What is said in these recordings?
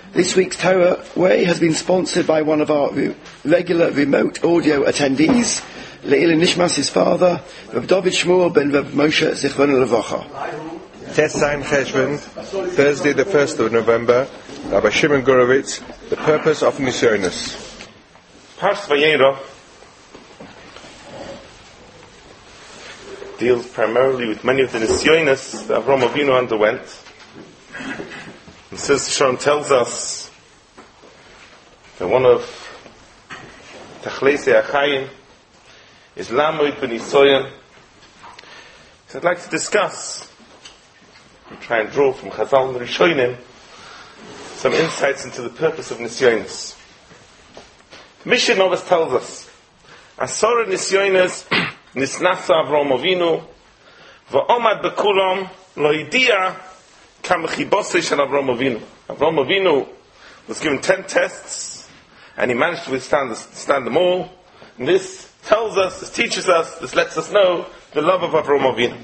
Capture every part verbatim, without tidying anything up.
This week's Torah Way has been sponsored by one of our re- regular remote audio attendees, Le'ilin Nishmas, his father, Rav David Shmuel ben Rav Moshe Zichron Levacha. Test time Cheshvan, Thursday the first of November, Rabbi Shimon Gurovitz, the purpose of Nisyonos. Parshas Vayera deals primarily with many of the Nisyonos that Avraham Avinu underwent. And Sister Sharon tells us that one of Tachleisei Achayim is Lamoid B'Nisoyon. So I'd like to discuss and try and draw from Chazal and Rishonim some insights into the purpose of Nisyonos. Mishnah always tells us, Asora Nisyonos Nisnasa Avraham Avinu V'omad B'kulam Lo Yidia Kamechibosei Shel Avraham Avinu. Avraham Avinu was given ten tests, and he managed to withstand, withstand them all. And this tells us, this teaches us, this lets us know the love of Avraham Avinu.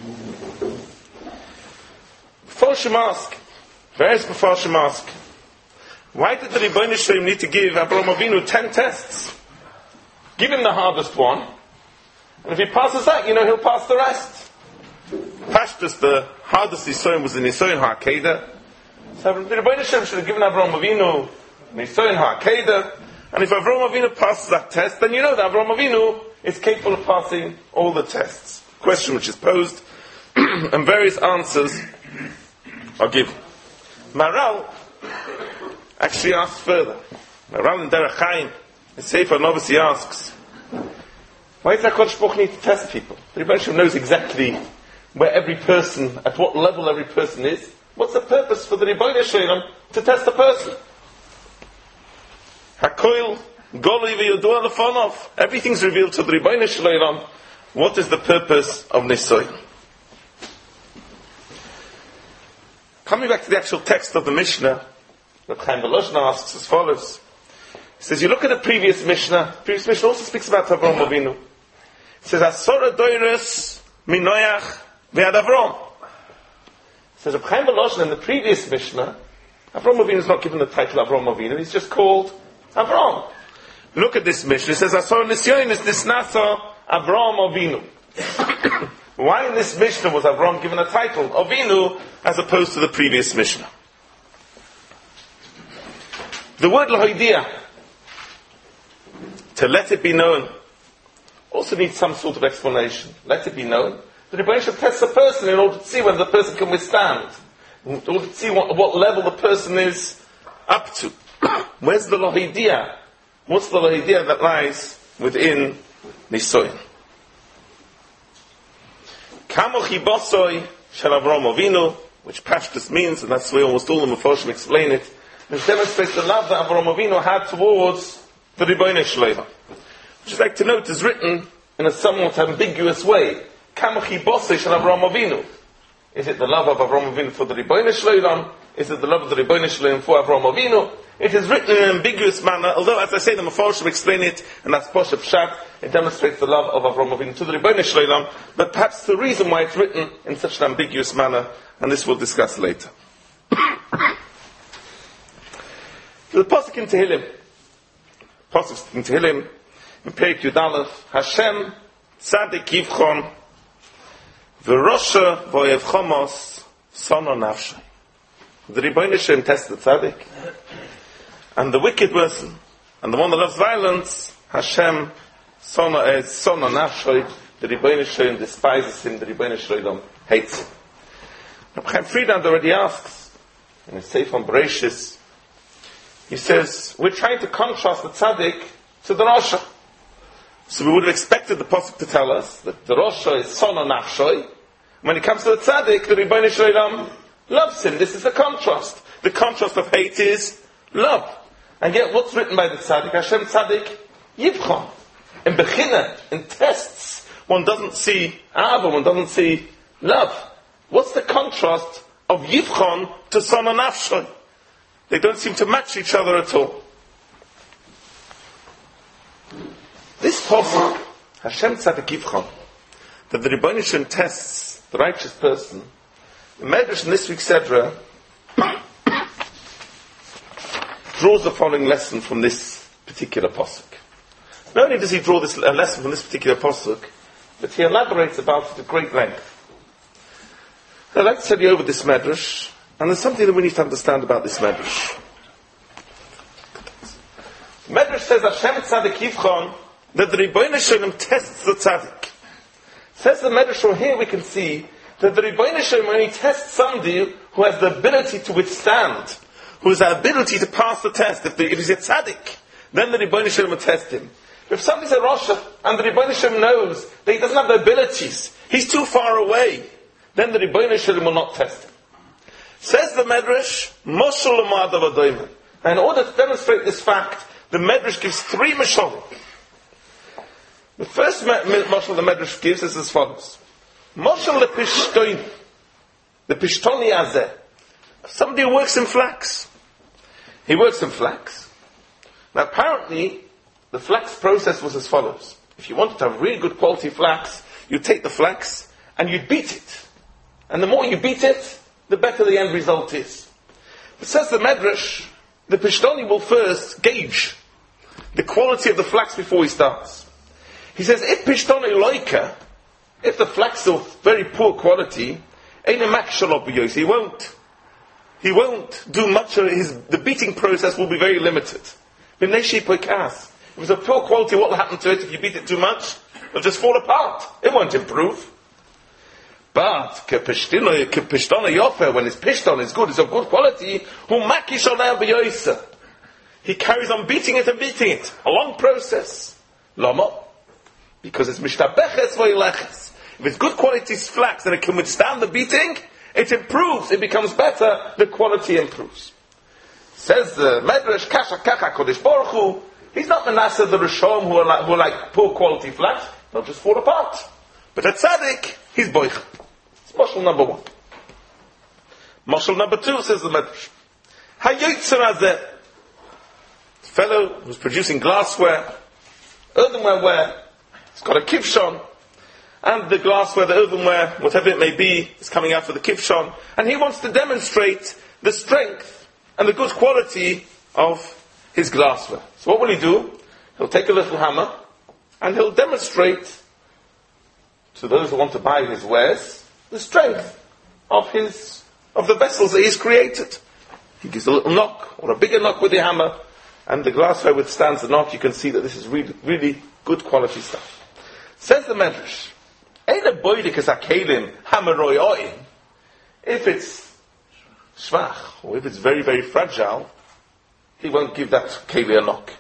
Before ask, various before ask, why did the Rebbeinu Shalom need to give Avraham Avinu ten tests? Give him the hardest one, and if he passes that, you know he'll pass the rest. Pashtus, the hardest Nisoyon was the Nisoyon HaAkedah. So the Rebbeinu Shalom should have given Avraham Avinu Nisoyon HaAkedah, and if Avraham Avinu passes that test, then you know that Avraham Avinu is capable of passing all the tests. Question which is posed, and various answers are given. Maral actually asks further. Maral in Derech Chaim, the Sefer Novis, he asks, why does HaKadosh Baruch Hu need to test people? The Rebbeinu Shalom knows exactly where every person, at what level every person is. What's the purpose for the Rebbeinu Shalom to test a person? Hakoil Golei v'Yodua Lefonov. Everything's revealed to the Rebbeinu Shalom. What is the purpose of Nisoyon? Coming back to the actual text of the Mishnah, Reb Chaim Volozhin asks as follows. He says, you look at the previous Mishnah. The previous Mishnah also speaks about Avraham Avinu. It says, Asora doiros minoyach ve'ad Avram. It says, Reb Chaim Volozhin in the previous Mishnah, Avraham Avinu is not given the title Avraham Avinu. He's just called Avram. Look at this Mishnah. It says, Asora nisyonos nisnasa Avraham Avinu. Why in this Mishnah was Avram given a title Avinu as opposed to the previous Mishnah? The word lahoidia, to let it be known, also needs some sort of explanation. Let it be known. The Rebbeinu should test the person in order to see whether the person can withstand, in order to see what, what level the person is up to. Where's the lahoidia? What's the lahoidia that lies within Nisoyon? Kamochi bosoi shel Avraham Avinu, which Pashtus means, and that's the way almost all the Mefarshim explain it. It demonstrates the love that Avraham Avinu had towards the Rebbeinu Shalom. Which I'd like to note is written in a somewhat ambiguous way. Kamochi bosoi shel Avraham Avinu. Is it the love of Avraham Avinu for the Rebbeinu Shalom? Is it the love of the Rebbeinu Shalom for Avraham Avinu? It is written in an ambiguous manner, although, as I say, the Mefarshim explain it, and that's Poshe Pshat, it demonstrates the love of Avraham Avinu to the Rebbeinu Shalom, but perhaps the reason why it's written in such an ambiguous manner, and this we'll discuss later. The Pasuk in Tehillim, Pasuk in Tehillim, in Perek Yud Aleph, Hashem Tzadik Yivchon, V'Rosha V'Oyev Chomos Sono Nafshay. The Rebbeinu Shalom tests the Tzadik, and the wicked person, and the one that loves violence, Hashem Sono is Sono Nafshay. The Rebbeinu Shalom despises him. The Rebbeinu Shalom hates him. Reb Chaim Friedland already asks in his Sefer on Bereshis. He says we're trying to contrast the Tzadik to the Rosha. So we would have expected the Pasuk to tell us that the Rosha is Sono Nafshay. When it comes to the Tzadik, the Rebbeinu Shalom loves him. This is the contrast. The contrast of hate is love. And yet, what's written by the Tzaddik? Hashem Tzaddik Yivchon. In Bechina, in tests, one doesn't see Ava, one doesn't see love. What's the contrast of Yivchon to Sono Nafshay? They don't seem to match each other at all. This pasuk, Hashem Tzaddik Yivchon, that the Rebbeinu Shalom tests the righteous person, the Medrash in this week's Sedra draws the following lesson from this particular pasuk. Not only does he draw this a lesson from this particular pasuk, but he elaborates about it at great length. I'd like to tell you over this medrash, and there's something that we need to understand about this medrash. The medrash says Hashem Tzadik Yivchon, that the Rebbeinu Shalom tests the Tzadik. Says the medrash from here we can see that the Rebbeinu Shalom only tests somebody who has the ability to withstand, who has the ability to pass the test. If, the, if he's a Tzadik, then the Rebbeinu Shalom will test him. If somebody's a Rasha, and the Rebbeinu Shalom knows that he doesn't have the abilities, he's too far away, then the Rebbeinu Shalom will not test him. Says the Medrash, Moshel L'mad of Adoyman. And in order to demonstrate this fact, the Medrash gives three Meshalim. The first Moshel the Medrash gives is as follows. Moshel L'pishtoni. The Pishtoni Azeh. Somebody who works in flax. He works in flax. Now apparently, the flax process was as follows. If you wanted to have really good quality flax, you'd take the flax and you'd beat it. And the more you beat it, the better the end result is. It says the Medrash, the Pishtoni will first gauge the quality of the flax before he starts. He says, if Pishtoni loika, if the flax is of very poor quality, he won't, he won't do much of his, the beating process will be very limited. If it's of poor quality, what will happen to it if you beat it too much? It'll just fall apart. It won't improve. But, when his pishton is good, it's of good quality, he carries on beating it and beating it. A long process. Lama? Because it's mishtabeches v'yileches. If it's good quality flax and it can withstand the beating, it improves, it becomes better, the quality improves. Says the Medrash, Kasha Kacha Kodesh Baruch Hu, he's not Manasseh the Rishon who are like, who are like poor quality flax, they'll just fall apart. But at Tzaddik, he's boich. It's Moshel number one. Moshel number two, says the Medrash. Hayotzer Azeh, fellow who's producing glassware, earthenware ware, he's got a kivshon, and the glassware, the earthenware, whatever it may be, is coming out for the kivshon, and he wants to demonstrate the strength and the good quality of his glassware. So what will he do? He'll take a little hammer, and he'll demonstrate to those who want to buy his wares, the strength of his, of the vessels that he's created. He gives a little knock, or a bigger knock with the hammer, and the glassware withstands the knock. You can see that this is really, really good quality stuff. Says the Medrash, if it's shvach, or if it's very, very fragile, he won't give that keli a knock.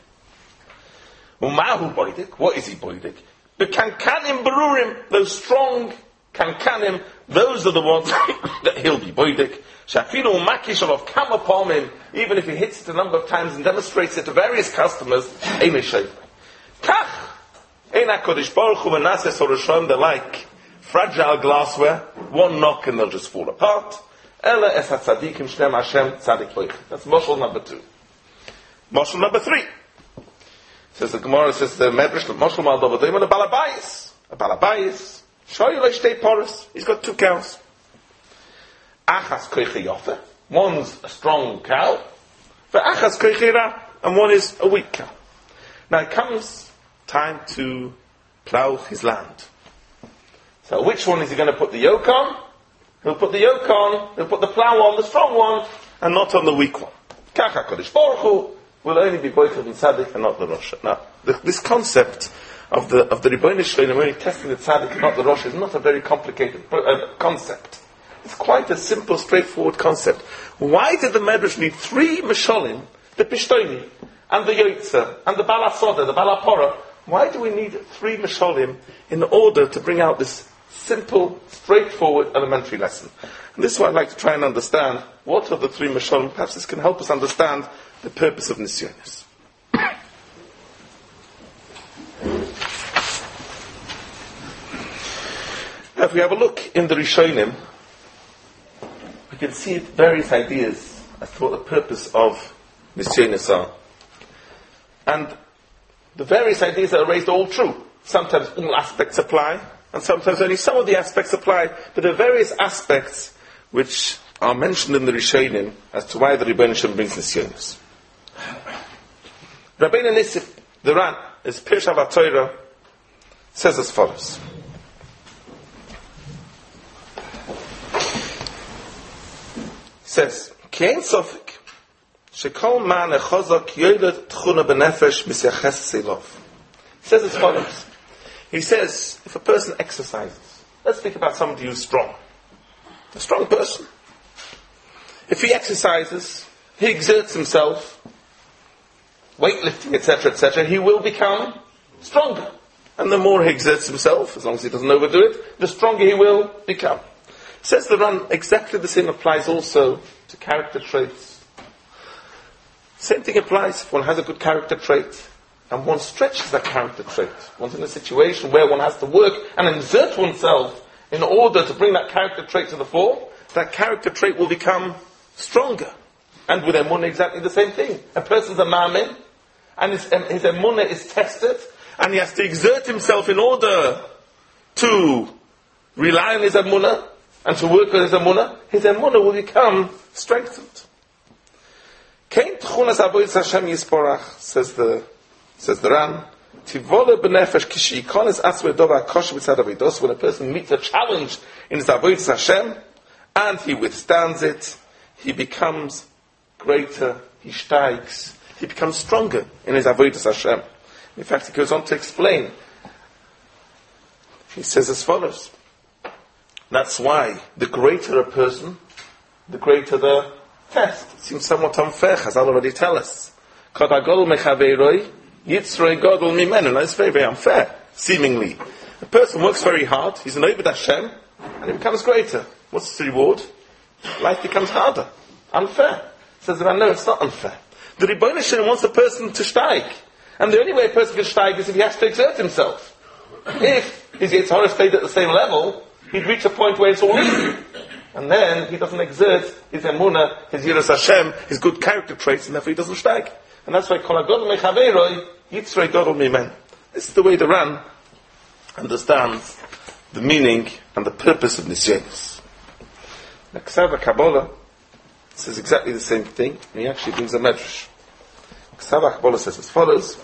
What is he boidik? The kankanim berurim, those strong kankanim, those are the ones that he'll be boidik. Shafilu makish of kama palmim, even if he hits it a number of times and demonstrates it to various customers, ein eshay. Kach, ein HaKadosh Baruch Hu v'naseh sorashon, they're like fragile glassware, one knock and they'll just fall apart. Ela es hatzadikim shnem Hashem tzadik loich. That's Moshel number two. Moshel number three. Says the Gemara, says the Medrash, Moshel mal dovadayim, and a balabayis. A balabayis. Shoy lo shtei poros. He's got two cows. Achas koiche yofer. One's a strong cow. Achas koiche ra. And one is a weak cow. Now it comes time to plow his land. So which one is he going to put the yoke on? He'll put the yoke on, he'll put the plow on, the strong one, and not on the weak one. Kach HaKadosh Baruch Hu will only be boichel and tzaddik and not the Rosh. Now, the, this concept of the of the Rebbeinu Shalom only testing the tzaddik and not the Rosh is not a very complicated uh, concept. It's quite a simple, straightforward concept. Why did the Medrash need three Meshalim, the Pishtoni, and the Yotzer, and the Balasoda, the Balapora? Why do we need three Meshalim in order to bring out this simple, straightforward, elementary lesson? And this is what I'd like to try and understand. What are the three Meshalim? Perhaps this can help us understand the purpose of Nisyonis. Now, if we have a look in the Rishonim, we can see various ideas as to what the purpose of Nisyonis are. And the various ideas that are raised are all true. Sometimes all aspects apply, and sometimes only some of the aspects apply, but there are various aspects which are mentioned in the Rishonim as to why the Rebbeinu Shalom brings Nisyonis. Rabbeinu Nissim, the Ran, is Pirshav HaTorah, says as follows. He says, Kein Sofik, Shekol man echozak yoylet tchuna benefesh misyaches selov. He says as follows. He says, if a person exercises, let's think about somebody who's strong. A strong person. If he exercises, he exerts himself, weightlifting, et cetera, et cetera, he will become stronger. And the more he exerts himself, as long as he doesn't overdo it, the stronger he will become. Says the Ran, exactly the same applies also to character traits. Same thing applies if one has a good character trait and one stretches that character trait. One's in a situation where one has to work and exert oneself in order to bring that character trait to the fore, that character trait will become stronger. And with emunah, exactly the same thing. A person's a ma'amin, and his, his emunah is tested, and he has to exert himself in order to rely on his emunah, and to work on his emunah. His emunah will become strengthened. Kein tchunas avodas Hashem yisporach, says the says the Ran. Tivole benefesh kishi yikones atzmei dova kosher b'tzad avodos. When a person meets a challenge in his avodas Hashem, and he withstands it, he becomes greater. He steigs. He becomes stronger in his avodas Hashem. In fact, he goes on to explain. He says as follows. That's why the greater a person, the greater the test. It seems somewhat unfair, Chazal already tell us. Kodagol mechaveiroi, yitzroi godol mimenu. Now it's very, very unfair, seemingly. A person works very hard, he's an Obed Hashem, and he becomes greater. What's the reward? Life becomes harder. Unfair. Says the man, no, it's not unfair. The Rebbeinu Shalom wants a person to steig. And the only way a person can steig is if he has to exert himself. If his Yitzhara stayed at the same level, he'd reach a point where it's all easy. And then he doesn't exert his emunah, his yiras Hashem, his good character traits, and therefore he doesn't steig. And that's why kol hagodol mechaveiroi yitzrei godol mimen. This is the way the Ran understands the meaning and the purpose of nisyonos. The Ksav HaKabbalah says exactly the same thing, and he actually brings a medrash. Ksav HaKabbalah says as follows.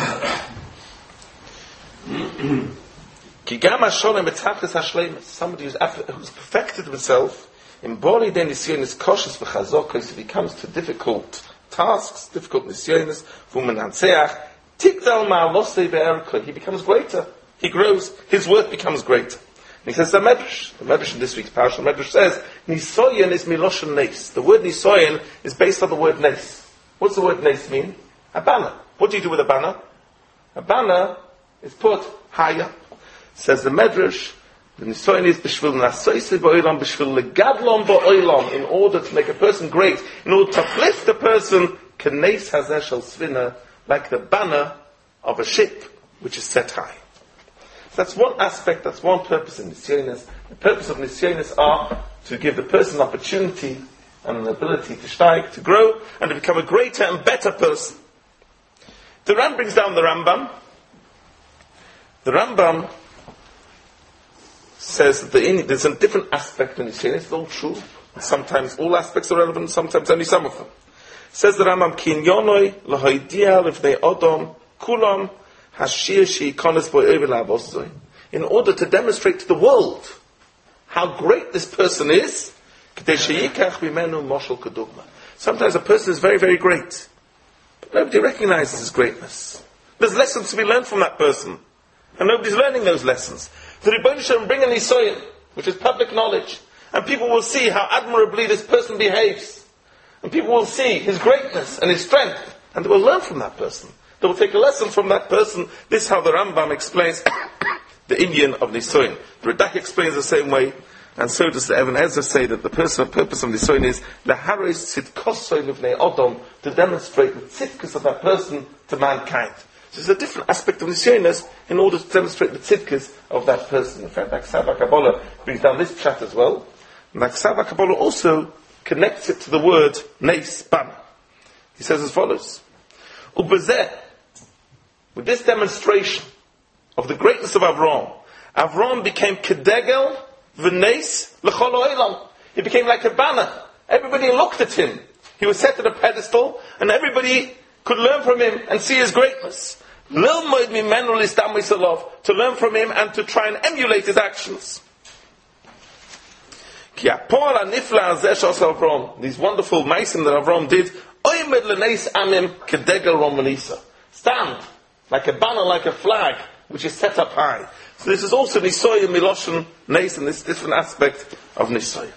Somebody who's, who's perfected himself in boli de nisyonis koshes v'chazokos, he becomes to difficult tasks, difficult nisyonis, v'umenantzeach, tigdal ma'alosei ve'erkoi, he becomes greater, he grows, his worth becomes greater. And he says the medrash, the medrash in this week's parasha, the medrash says, nisoyen is miloshen nes. The word nisoyen is based on the word nes. What's the word nes mean? A banner. What do you do with a banner? A banner is put higher. Says the Medrash, the Nisoyen is b'shvil nasoyse ba'olam, b'shvil legadlom ba'olam, in order to make a person great, in order to uplift a person, k'neis hazeh shel svina, like the banner of a ship which is set high. So that's one aspect, that's one purpose in Nisyonos. The purpose of Nisyonos are to give the person an opportunity and an ability to steig, to grow, and to become a greater and better person. The Ran brings down the Rambam. The Rambam says that the, there's a different aspect in Nisyonos. It's all true. Sometimes all aspects are relevant, sometimes only some of them. Says the Rambam, Ki inyonoi l'hoidia l'vnei Odom kulam hashir she'ikonos bo ovel ha'avosoi. In order to demonstrate to the world how great this person is, k'dei she'yikach mimenu moshel kedugma. Sometimes a person is very, very great, but nobody recognizes his greatness. There's lessons to be learned from that person, and nobody's learning those lessons. The Rebbeinu Shalom bring a nisoyen, which is public knowledge, and people will see how admirably this person behaves. And people will see his greatness and his strength, and they will learn from that person. They will take a lesson from that person. This is how the Rambam explains the Indian of nisoyen. The Radak explains the same way, and so does the Even Ezra say that the person, purpose of nisoyen is laharis tzidkosoi livnei Odom, to demonstrate the tzidkus of that person to mankind. So there's a different aspect of nisyonos in order to demonstrate the tzidkus of that person. In fact, the Ksav HaKabbalah brings down this chat as well. And the Ksav HaKabbalah also connects it to the word nes, banner. He says as follows. Ubezeh, with this demonstration of the greatness of Avram, Avram became kedegel v'nes l'chol ha'olam. He became like a banner. Everybody looked at him. He was set at a pedestal, and everybody could learn from him and see his greatness. To learn from him and to try and emulate his actions. These wonderful meisim that Avram did, stand like a banner, like a flag, which is set up high. So this is also Nisoyim Miloshen Neis, and this different aspect of Nisoyim.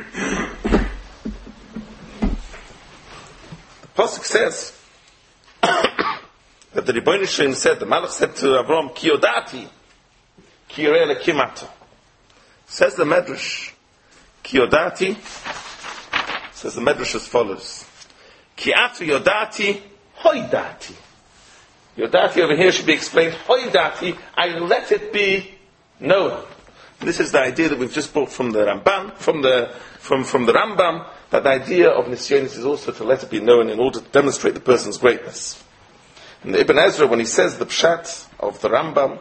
The Pasuk says that the Rebbeinu Shem said, the Malach said to Avram, Ki yodati, ki yireh lekimato. Says the Medrash, Ki yodati, says the Medrash as follows, Ki atu yodati, hoidati. Yodati over here should be explained, hoidati, I let it be known. This is the idea that we've just brought from the Ramban, from the, from, from the Rambam, that the idea of Nisyonis is also to let it be known in order to demonstrate the person's greatness. And the Ibn Ezra, when he says the Pshat of the Rambam,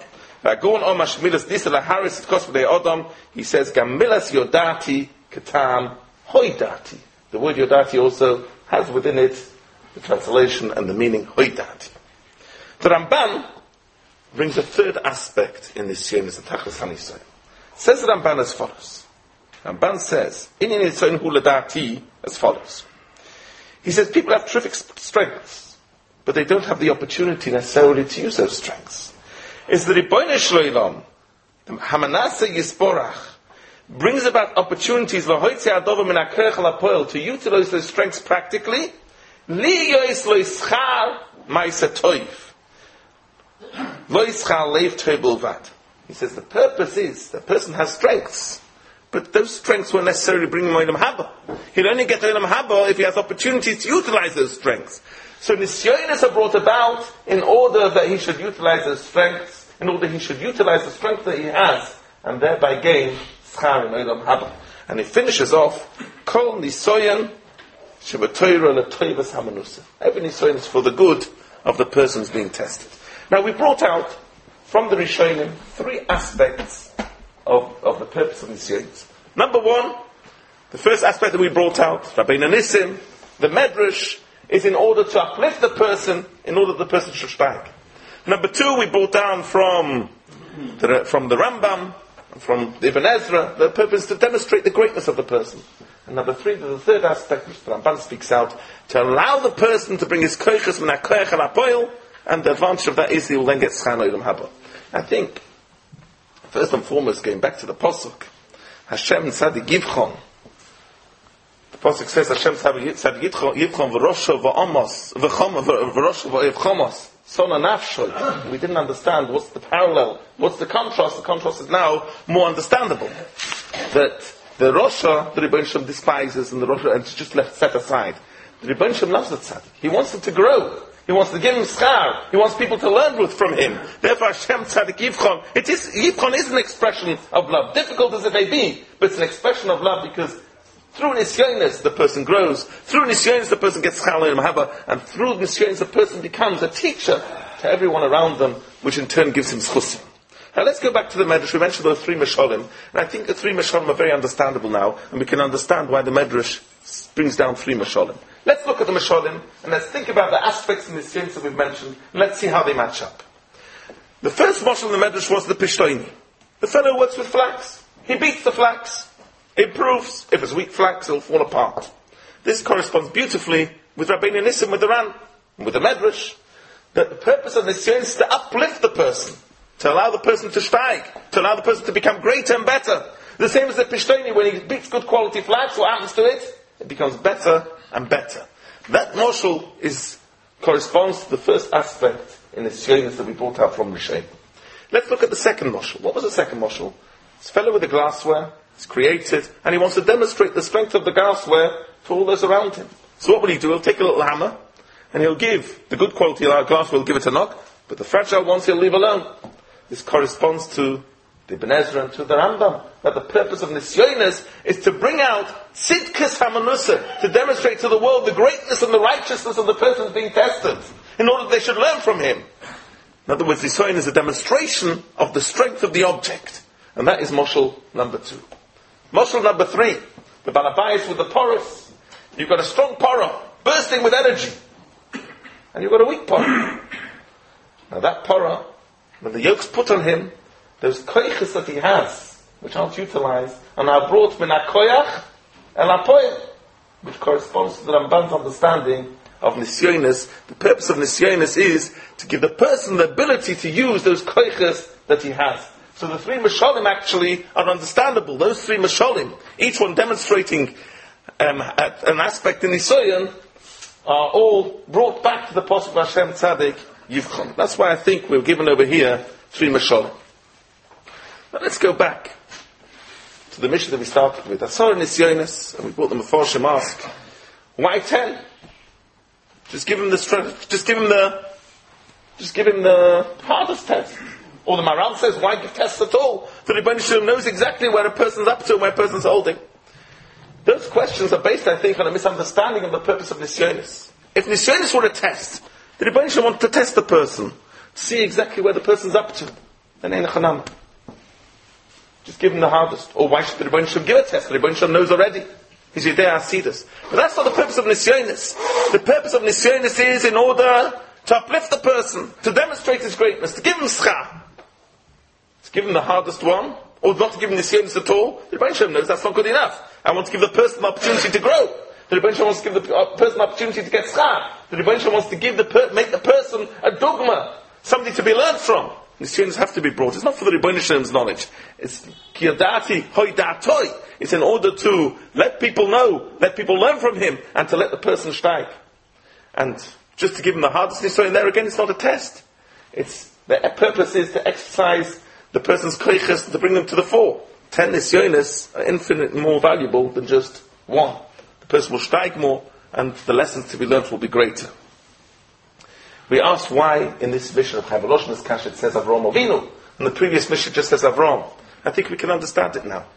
he says, Gamilas Yodati Ketam Hoidati. The word Yodati also has within it the translation and the meaning Hoidati. The Ramban brings a third aspect in this Nisyonis, the Tachlis HaNisoyim. Says the Ramban as follows. Ramban says, in Nisoyim Huladati, as follows. He says, people have terrific strengths, but they don't have the opportunity necessarily to use those strengths. It's the Ribono Shel Olam, the Hamanasa Yisporach, brings about opportunities to utilize those strengths practically. Li yois lo ischar ma'aseh toiv. Lo ischar leiv toiv bilvad. He says the purpose is the person has strengths, but those strengths won't necessarily bring him Olam Haba. He'll only get Olam Haba if he has opportunities to utilize those strengths. So Nisyonis are brought about in order that he should utilize those strengths, in order he should utilize the strength that he has, and thereby gain schar in Olam Haba. And he finishes off, Kol Nisoyan Shebatoira Letoivas Hamanusa. Every Nisoyan is for the good of the persons being tested. Now we brought out from the Rishonim three aspects of, of the purpose of Nisyonis. Number one, the first aspect that we brought out, Rabbeinu Nissim, the Medrash, is in order to uplift the person, in order that the person should steig. Number two, we brought down from the, from the Rambam, from the Ibn Ezra, the purpose to demonstrate the greatness of the person. And number three, the third aspect, which the Rambam speaks out, to allow the person to bring his koiches min ha-koich al ha-poil, and the advantage of that is he will then get schar Olam Haba. I think, first and foremost, going back to the Pasuk, Hashem Tzadik Yivchon. The Pasuk says, Hashem Tzadik Yivchon v'rosho v'amos, v'rosho v'yivchomos, sona nafshoy. We didn't understand what's the parallel, what's the contrast. The contrast is now more understandable. That the Rosha, the Rebbeinu Shem despises, and the Rosha, and it's just left set aside. The Rebbeinu Shem loves the Tzadik. He wants it to grow. He wants to give him schar. He wants people to learn from him. Therefore, Hashem Tzadik Yivchon. It is, Yivchon is an expression of love. Difficult as it may be, but it's an expression of love because through Nisyonis the person grows. Through Nisyonis the person gets schar Olam Haba. And through Nisyonis the person becomes a teacher to everyone around them, which in turn gives him schusim. Now let's go back to the Medrash. We mentioned those three Meshalim. And I think the three Meshalim are very understandable now. And we can understand why the Medrash brings down three Meshalim. Let's look at the Meshalim, and let's think about the aspects in the Nisyonis that we've mentioned, and let's see how they match up. The first Mashal in the Medrash was the Pishtoini. The fellow who works with flax. He beats the flax. It proves, if it's weak flax, it'll fall apart. This corresponds beautifully with Rabbeinu Nissim, with the Ran, with the Medrash, that the purpose of Nisyonis is to uplift the person, to allow the person to steig, to allow the person to become greater and better. The same as the Pishtoini, when he beats good quality flax, what happens to it? It becomes better and better. That Moshel is, corresponds to the first aspect in the Nisyonis that we brought out from Rishonim. Let's look at the second Moshel. What was the second Moshel? This fellow with the glassware is created, and he wants to demonstrate the strength of the glassware to all those around him. So what will he do? He'll take a little hammer, and he'll give the good quality glassware, he'll give it a knock, but the fragile ones he'll leave alone. This corresponds to the Ibn Ezra and to the Rambam, that the purpose of Nisyonis is to bring out Tzidkas HaManusa, to demonstrate to the world the greatness and the righteousness of the person being tested, in order that they should learn from him. In other words, Nisyonis is a demonstration of the strength of the object, and that is Moshel number two. Moshel number three, the Balabayas with the porous. You've got a strong porah, bursting with energy. and you've got a weak Parah. Now that Parah, when the yoke's put on him, those koiches that he has, which aren't utilized, and are brought min ha-koyach el ha-poyel, which corresponds to the Ramban's understanding of nisyonis. The purpose of nisyonis is to give the person the ability to use those koiches that he has. So the three mashalim actually are understandable. Those three mashalim, each one demonstrating um, an aspect in Nisoyan, are all brought back to the Pasuk of Hashem Tzaddik Yivchon. That's why I think we're given over here three mashalim. Now let's go back to the mission that we started with. Asar Nisyonis, and we brought them a Mefarshim ask, why ten? Just give him the str- just give him the just give him the hardest test. Or the Maral says, why give tests at all? The Rebbeinu Shalom knows exactly where a person's up to and where a person's holding. Those questions are based, I think, on a misunderstanding of the purpose of Nisyonis. If Nisyonis were a test, the Rebbeinu Shalom wanted to test the person, see exactly where the person's up to. Then Ein Chanam. Just give him the hardest. Or why should the Rebbeinu Shalom give a test? The Rebbeinu Shalom knows already. He's Yedei HaSidas. But that's not the purpose of Nisyonis. The purpose of Nisyonis is in order to uplift the person, to demonstrate his greatness, to give him schar. To give him the hardest one, or not to give him Nisyonis at all. The Rebbeinu Shalom knows that's not good enough. I want to give the person the opportunity to grow. The Rebbeinu Shalom wants to give the uh, person the opportunity to get schar. The Rebbeinu Shalom wants to give the per- make the person a dogma, somebody to be learned from. Nisyonis have to be brought. It's not for the Rebbeinu Shalom's knowledge. It's kiyadati hoidatoi. It's in order to let people know, let people learn from him, and to let the person steig. And just to give him the hardest Nisyon, there again, it's not a test. It's the purpose is to exercise the person's koiches, to bring them to the fore. Ten Nisyonis are infinitely more valuable than just one. The person will steig more, and the lessons to be learned will be greater. We asked why in this mission of Chavaloshnas Kash it says Avram Avinu, and the previous mission just says Avram. I think we can understand it now.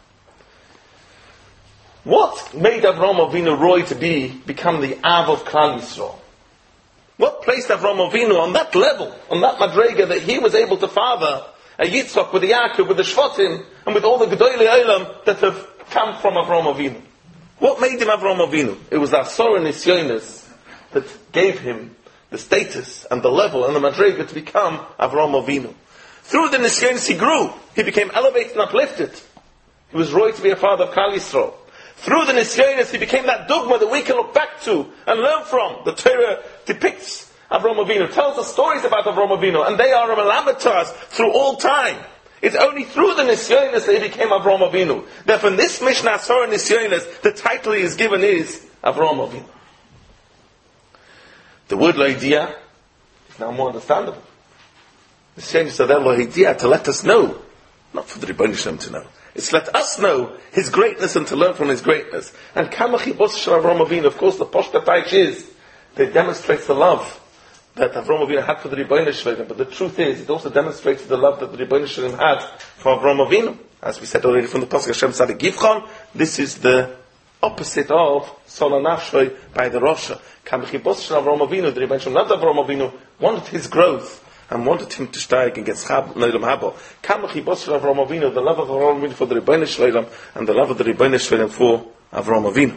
What made Avram Avinu Roy to be become the Av of Klal Yisrael? What placed Avram Avinu on that level, on that madrega, that he was able to father a Yitzchak with the Yaakov, with the Shvatim, and with all the Gedolei Olam that have come from Avram Avinu? What made him Avram Avinu? It was the Asor Nisyonis that gave him the status and the level and the madrega to become Avram Avinu. Through the Nisyonis he grew. He became elevated and uplifted. He was Roy to be a father of Klal Yisrael. Through the Nisyonis he became that dogma that we can look back to and learn from. The Torah depicts Avram Avinu, tells us stories about Avram Avinu, and they are a melamed to us through all time. It's only through the Nisyonis that he became Avram Avinu. Therefore in this Mishnah Asor Nisyonis, the title he is given is Avram Avinu. The word Loidia is now more understandable. Nisyonis are there Loidia, to let us know, not for the Rebbeinu Shalom to know. It's let us know his greatness and to learn from his greatness. And Kamachi Bos Shel Avram Avinu, of course the Poshta Taich is, that it demonstrates the love that Avram Avinu had for the Rebbeinu Shalom. But the truth is, it also demonstrates the love that the Rebbeinu Shalom had for Avram Avinu. As we said already from the Pasuk Hashem Tzaddik Yivchon, this is the opposite of Sola Nafshoy by the Rosha. Kamachi Bos Shel Avram Avinu, the Rebbeinu Shalom loved Avram Avinu, wanted his growth, and wanted him to steig and get schab Neilam Habo. Kamachi Bos Shel Avram Avinu, the love of Avram Avinu for the Rebbeinu Shalom, and the love of the Rebbeinu Shalom for Avram Avinu.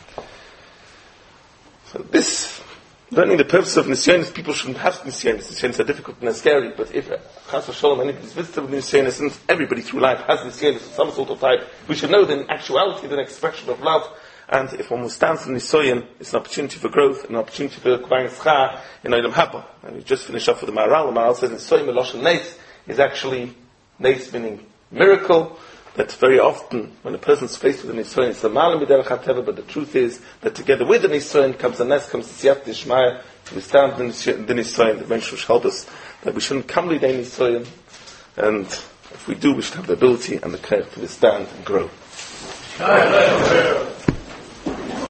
So this, learning the purpose of Nisyonis, people shouldn't have Nisyonis. Nisyonis are difficult and they're scary, but if Chas v'Sholom anybody's visited with Nisyonis, and everybody through life has Nisyonis of some sort of type, we should know that in actuality, the expression of love. And if one will stand for Nisoyan, it's an opportunity for growth, an opportunity for acquiring schar in Olam Haba. And we just finished off with the Maharal. The Maharal says Nisoyan Meloshen Neis is actually Neis meaning miracle. That very often, when a person's faced with a Nisoyan, it's the Maharal Miderech HaTeva, but the truth is that together with the Nisoyan comes the Nes, comes the Siyat Dishmaya, to withstand the Nisoyan, the eventual help us, that we shouldn't come to the Nisoyan, and if we do, we should have the ability and the care to withstand and grow.